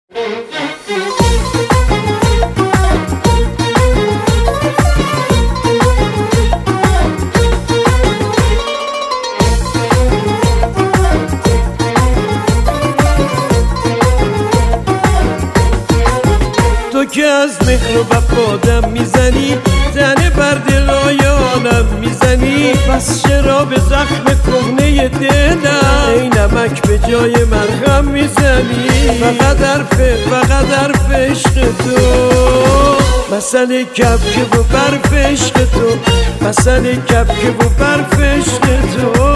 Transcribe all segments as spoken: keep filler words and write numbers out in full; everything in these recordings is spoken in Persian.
تو که از مهر و وفادم میزنی، تنه بر دلایانم میزنی، پس چرا به زخم کهنه دلم ای نمک به جای مرهم میزنی؟ فقط حرف فقط حرف عشق تو، مسئله کبک و برف عشق تو، مسئله کبک و برف عشق تو.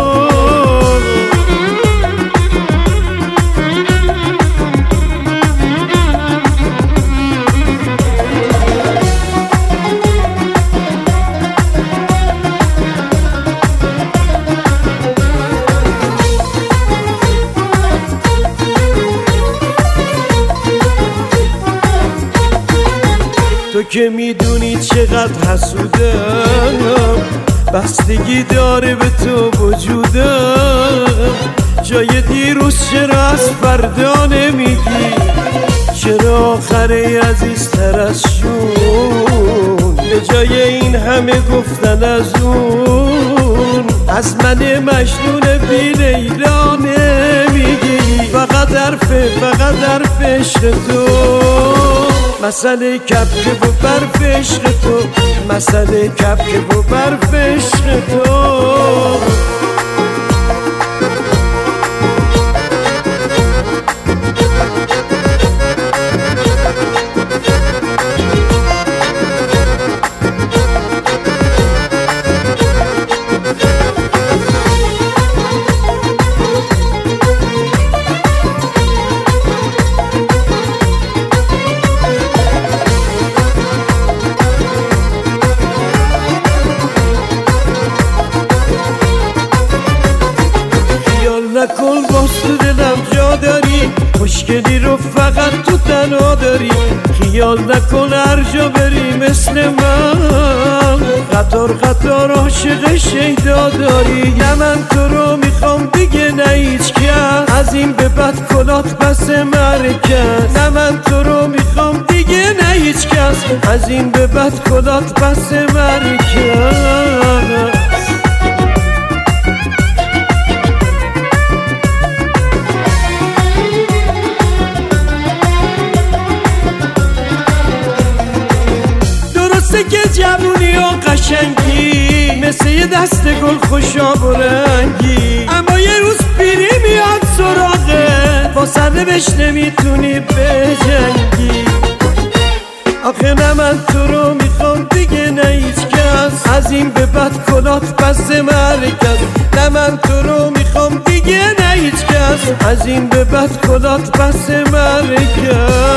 تو که میدونی چقدر حسودم، بستگی داره به تو وجودم، جای دیروز چرا از فردا نمیگی؟ چرا آخره عزیزتر از شون به جای این همه گفتن از اون، از من مجنون بی لیلا نمیگی؟ فقط حرف فقط حرف عشق تو، مسئله کبک و برف عشق تو، مسئله کبک و برف عشق تو. نکن باز تو دلم جا داری، مشکلی رو فقط تو تنها داری، خیال نکن هر جا بری مثل من، قطار قطار عاشق شیدا داری. نه من تو رو میخوام دیگه نه هیچ کس، از این به بعد کلات بس مرکز. نه من تو رو میخوام دیگه نه هیچ کس، از این به بعد کلات بس مرکز. که جوونی و قشنگی مثل یه دست گل خوشاب و رنگی، اما یه روز پیری میاد سراغه، با سرنوشت نمیتونی بجنگی. آخه نه من تو رو میخوام دیگه نه هیچ کس، از این به بعد کلات بس مرکز. نه من تو رو میخوام دیگه نه هیچ کس، از این به بعد کلات بس مرکز.